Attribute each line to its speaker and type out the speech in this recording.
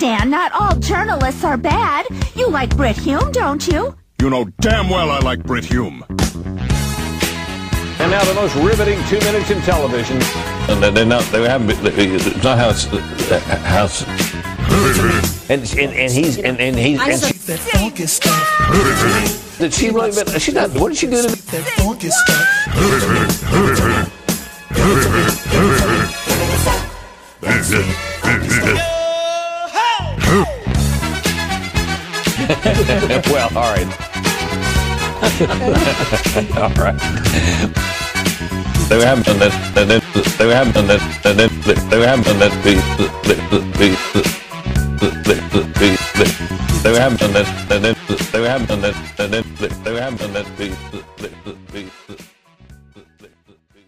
Speaker 1: understand not all journalists are bad. You like Brit Hume, don't you?
Speaker 2: You know damn well I like Brit Hume.
Speaker 3: And now the most riveting 2 minutes in television. And they haven't. It's not how it's. And he's.
Speaker 4: That funky stuff.
Speaker 3: Did she really? She's not. What did she do to me?
Speaker 4: That funky stuff.
Speaker 3: Well, all right. All right. They haven't done that. They haven't done that. They haven't done that. They haven't done that. They haven't done that. They haven't done that.